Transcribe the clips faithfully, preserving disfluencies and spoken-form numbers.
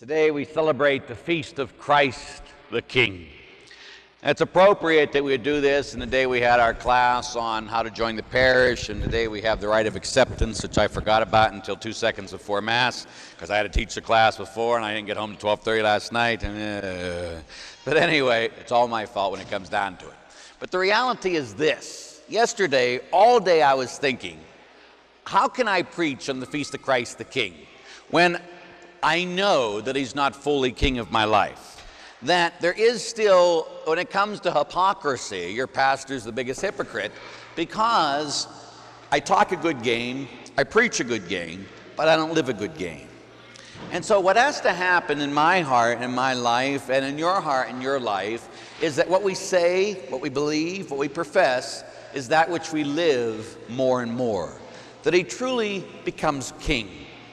Today we celebrate the feast of Christ the King. It's appropriate that we would do this in the day we had our class on how to join the parish, and today we have the rite of acceptance, which I forgot about until two seconds before Mass, because I had to teach the class before, and I didn't get home until twelve thirty last night. And, uh, but anyway, it's all my fault when it comes down to it. But the reality is this. Yesterday, all day I was thinking, how can I preach on the feast of Christ the King when I know that he's not fully king of my life? That there is still, when it comes to hypocrisy, your pastor's the biggest hypocrite, because I talk a good game, I preach a good game, but I don't live a good game. And so what has to happen in my heart, in my life, and in your heart, in your life, is that what we say, what we believe, what we profess, is that which we live more and more. That he truly becomes king.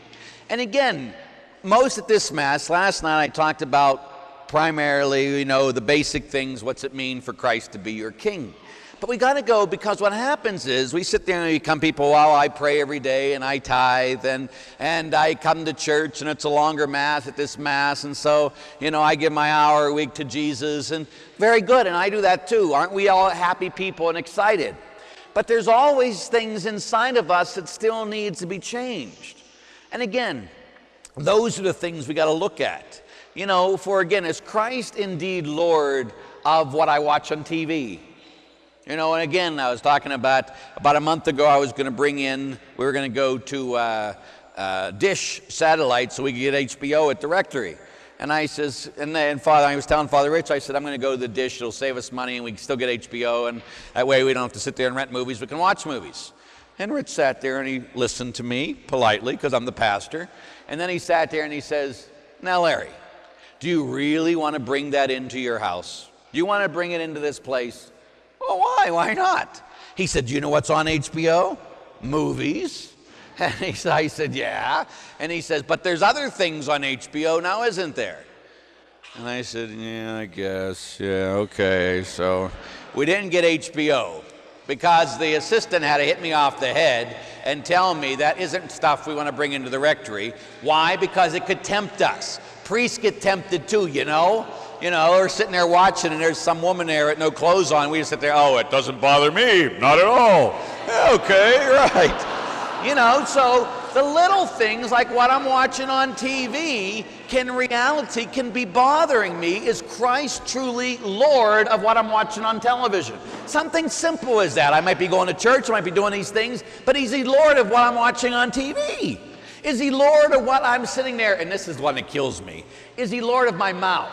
And again, most at this Mass, last night I talked about primarily, you know, the basic things, what's it mean for Christ to be your king. But we got to go, because what happens is we sit there and we become people, well, I pray every day and I tithe and, and I come to church and it's a longer Mass at this Mass, and so, you know, I give my hour a week to Jesus, and very good, and I do that too. Aren't we all happy people and excited? But there's always things inside of us that still needs to be changed. And again, those are the things we got to look at. You know, for again, is Christ indeed Lord of what I watch on T V? You know, and again, I was talking about, about a month ago, I was going to bring in, we were going to go to uh, uh, Dish Satellite so we could get H B O at the rectory. And I says, and then Father, I was telling Father Rich, I said, I'm going to go to the Dish, it'll save us money and we can still get H B O, and that way we don't have to sit there and rent movies, we can watch movies. And Rich sat there and he listened to me politely, because I'm the pastor. And then he sat there and he says, now Larry, do you really want to bring that into your house? Do you want to bring it into this place? Well, why? Why not? He said, do you know what's on H B O? Movies. And he said, I said, yeah. And he says, but there's other things on H B O now, isn't there? And I said, yeah, I guess. Yeah, okay. So we didn't get H B O, because the assistant had to hit me off the head and tell me that isn't stuff we want to bring into the rectory. Why? Because it could tempt us. Priests get tempted too, you know? You know, we're sitting there watching and there's some woman there with no clothes on. We just sit there, oh, it doesn't bother me, not at all. Okay, right. You know, so the little things like what I'm watching on T V can, in reality, can be bothering me. Is Christ truly Lord of what I'm watching on television? Something simple as that. I might be going to church, I might be doing these things, but is he Lord of what I'm watching on T V? Is he Lord of what I'm sitting there, and this is the one that kills me, is he Lord of my mouth?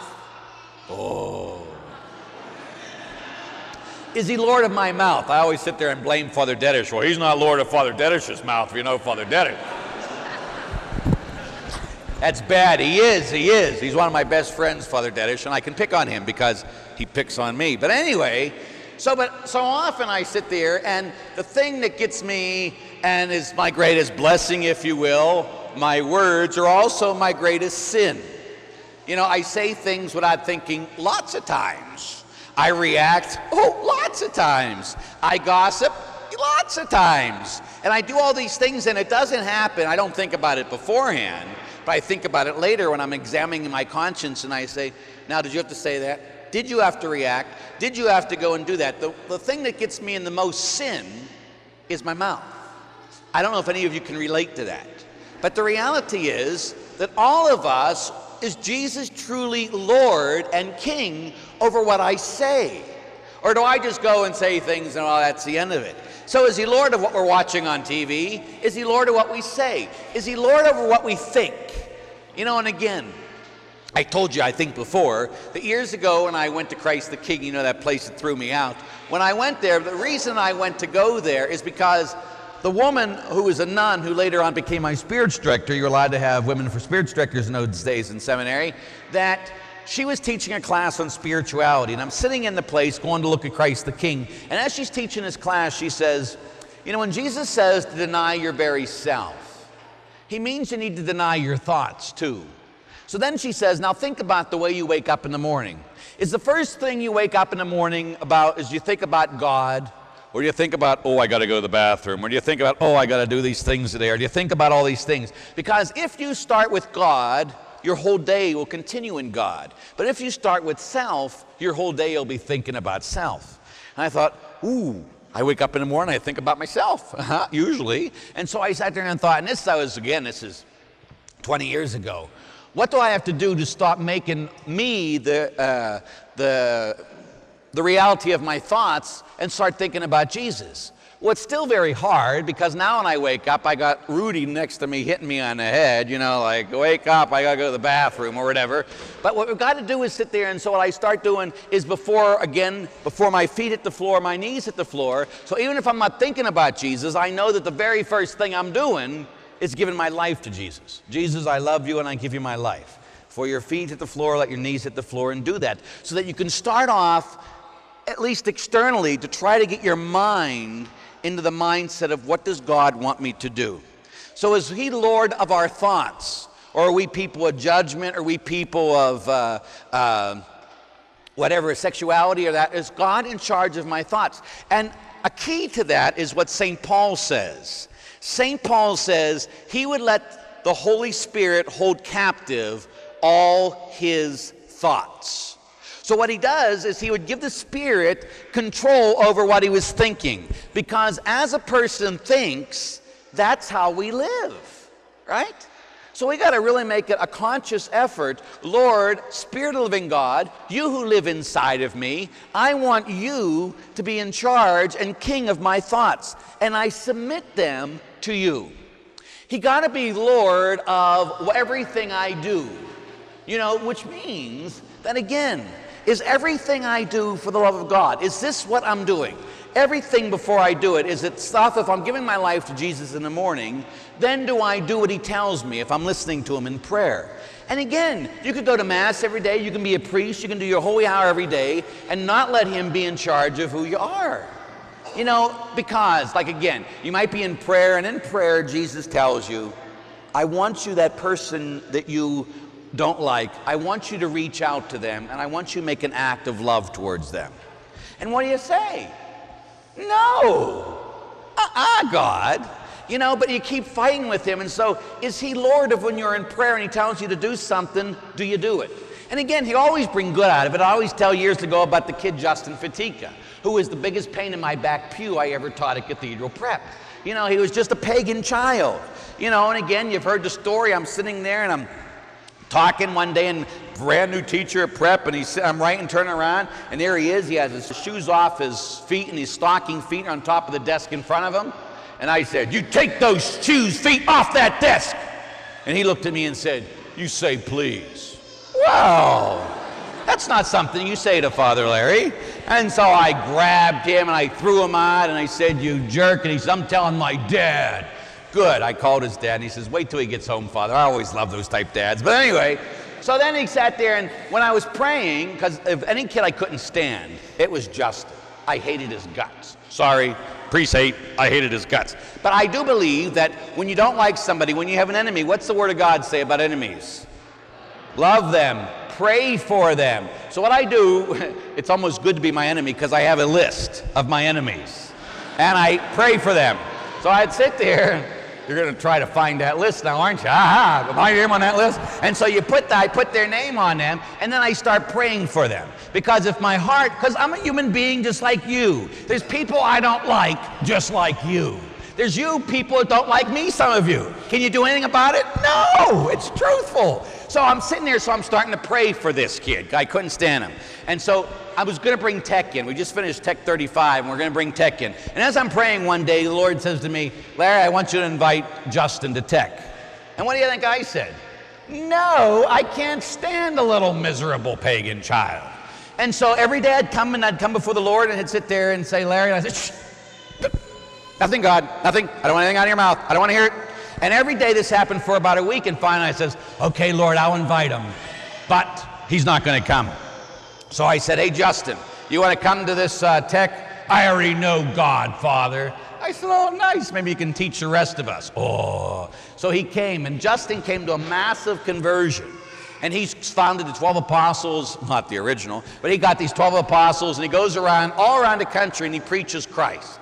Oh. Is he Lord of my mouth? I always sit there and blame Father Dedish. Well, he's not Lord of Father Dedish's mouth, if you know Father Dedish. That's bad. He is, he is. He's one of my best friends, Father Dedish, and I can pick on him because he picks on me. But anyway, so but so often I sit there, and the thing that gets me and is my greatest blessing, if you will, my words are also my greatest sin. You know, I say things without thinking lots of times. I react, oh, lots of times. I gossip lots of times. And I do all these things, and it doesn't happen. I don't think about it beforehand, but I think about it later when I'm examining my conscience, and I say, now, did you have to say that? Did you have to react? Did you have to go and do that? The, the thing that gets me in the most sin is my mouth. I don't know if any of you can relate to that. But the reality is that all of us, is Jesus truly Lord and King over what I say? Or do I just go and say things and, well, that's the end of it? So is he Lord of what we're watching on T V? Is he Lord of what we say? Is he Lord over what we think? You know, and again, I told you, I think before, that years ago when I went to Christ the King, you know, that place that threw me out. When I went there, the reason I went to go there is because the woman who was a nun who later on became my spirits director, you're allowed to have women for spirits directors in those days in seminary, that she was teaching a class on spirituality, and I'm sitting in the place going to look at Christ the King, and as she's teaching this class, she says, you know, when Jesus says to deny your very self, he means you need to deny your thoughts too. So then she says, now think about the way you wake up in the morning. Is the first thing you wake up in the morning about, is you think about God? Or do you think about, oh, I got to go to the bathroom? Or do you think about, oh, I got to do these things today? Or do you think about all these things? Because if you start with God, your whole day will continue in God. But if you start with self, your whole day you'll be thinking about self. And I thought, ooh, I wake up in the morning, I think about myself, usually. And so I sat there and thought, and this I was, again, this is twenty years ago. What do I have to do to stop making me the, uh, the, the reality of my thoughts and start thinking about Jesus? Well, it's still very hard, because now when I wake up, I got Rudy next to me hitting me on the head, you know, like, wake up, I gotta go to the bathroom or whatever. But what we've got to do is sit there, and so what I start doing is before, again, before my feet hit the floor, my knees hit the floor. So even if I'm not thinking about Jesus, I know that the very first thing I'm doing is giving my life to Jesus. Jesus, I love you and I give you my life. Before your feet hit the floor, let your knees hit the floor, and do that. So that you can start off, at least externally, to try to get your mind into the mindset of, what does God want me to do? So is he Lord of our thoughts? Or are we people of judgment? Are we people of uh, uh, whatever, sexuality or that? Is God in charge of my thoughts? And a key to that is what Saint Paul says. Saint Paul says he would let the Holy Spirit hold captive all his thoughts. So what he does is he would give the Spirit control over what he was thinking. Because as a person thinks, that's how we live, right? So we got to really make it a conscious effort. Lord, Spirit of the living God, you who live inside of me, I want you to be in charge and king of my thoughts, and I submit them to you. He got to be Lord of everything I do, you know, which means that, again, is everything I do for the love of God? Is this what I'm doing? Everything before I do it, is it stuff? If I'm giving my life to Jesus in the morning, then do I do what he tells me if I'm listening to him in prayer? And again, you could go to Mass every day, you can be a priest, you can do your holy hour every day, and not let him be in charge of who you are. You know, because, like again, you might be in prayer, and in prayer, Jesus tells you, I want you, that person that you don't like, I want you to reach out to them, and I want you to make an act of love towards them. And what do you say? No. Uh-uh, God. You know, but you keep fighting with him. And so, is he Lord of when you're in prayer and he tells you to do something, do you do it? And again, he always bring good out of it. I always tell years ago about the kid Justin Fatica, who was the biggest pain in my back pew I ever taught at Cathedral Prep. You know, he was just a pagan child. You know, and again, you've heard the story. I'm sitting there and I'm talking one day, and brand new teacher at prep, and he's, I'm right and turning around, and there he is. He has his shoes off his feet, and his stocking feet are on top of the desk in front of him. And I said, you take those shoes feet off that desk. And he looked at me and said, you say please. Wow, that's not something you say to Father Larry. And so I grabbed him and I threw him out, and I said, you jerk. And he said, I'm telling my dad. Good. I called his dad, and he says, wait till he gets home, Father. I always love those type dads. But anyway, so then he sat there, and when I was praying, because if any kid I couldn't stand, it was Justin. I hated his guts. Sorry, priest hate, I hated his guts. But I do believe that when you don't like somebody, when you have an enemy, what's the Word of God say about enemies? Love them. Pray for them. So what I do, it's almost good to be my enemy, because I have a list of my enemies. And I pray for them. So I'd sit there. You're going to try to find that list now, aren't you? Aha, my name on that list. And so you put the, I put their name on them, and then I start praying for them. Because if my heart, because I'm a human being just like you. There's people I don't like just like you. There's you people that don't like me, some of you. Can you do anything about it? No, it's truthful. So I'm sitting there, so I'm starting to pray for this kid. I couldn't stand him. And so I was going to bring Tech in. We just finished Tech thirty-five, and we're going to bring Tech in. And as I'm praying one day, the Lord says to me, Larry, I want you to invite Justin to Tech. And what do you think I said? No, I can't stand a little miserable pagan child. And so every day I'd come, and I'd come before the Lord, and he'd sit there and say, Larry, and I said, shh, nothing, God, nothing. I don't want anything out of your mouth. I don't want to hear it. And every day this happened for about a week, and finally I says, okay, Lord, I'll invite him, but he's not going to come. So I said, hey, Justin, you want to come to this uh, Tech? I already know God, Father. I said, oh, nice. Maybe you can teach the rest of us. Oh. So he came, and Justin came to a massive conversion. And he's founded the twelve apostles, not the original, but he got these twelve apostles, and he goes around, all around the country, and he preaches Christ.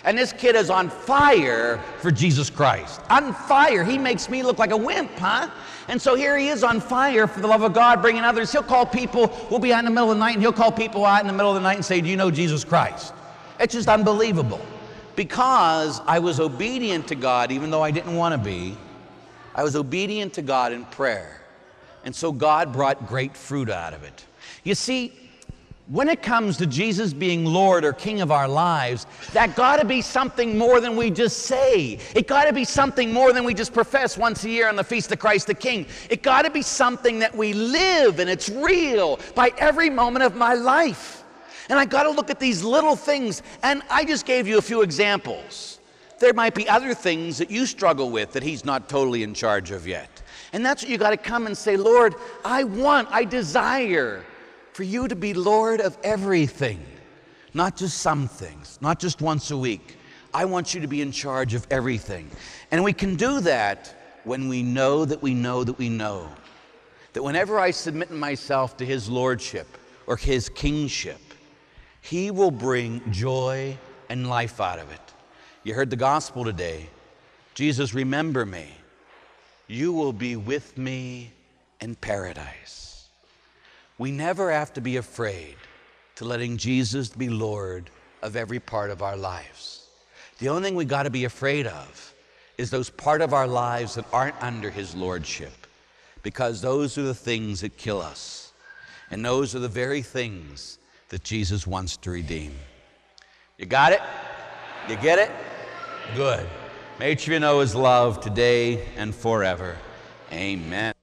And this kid is on fire for Jesus Christ. On fire. He makes me look like a wimp, huh? And so here he is on fire for the love of God, bringing others. He'll call people, we'll be out in the middle of the night, and he'll call people out in the middle of the night and say, do you know Jesus Christ? It's just unbelievable. Because I was obedient to God, even though I didn't want to be. I was obedient to God in prayer. And so God brought great fruit out of it. You see, when it comes to Jesus being Lord or King of our lives, that got to be something more than we just say. It got to be something more than we just profess once a year on the Feast of Christ the King. It got to be something that we live, and it's real by every moment of my life. And I got to look at these little things, and I just gave you a few examples. There might be other things that you struggle with that He's not totally in charge of yet. And that's what you got to come and say, Lord, I want, I desire for you to be Lord of everything, not just some things, not just once a week. I want you to be in charge of everything. And we can do that when we know that we know that we know that whenever I submit myself to His lordship or His kingship, He will bring joy and life out of it. You heard the gospel today. Jesus, remember me. You will be with me in paradise. We never have to be afraid to letting Jesus be Lord of every part of our lives. The only thing we got to be afraid of is those part of our lives that aren't under His lordship, because those are the things that kill us. And those are the very things that Jesus wants to redeem. You got it? You get it? Good. May you know His love today and forever. Amen.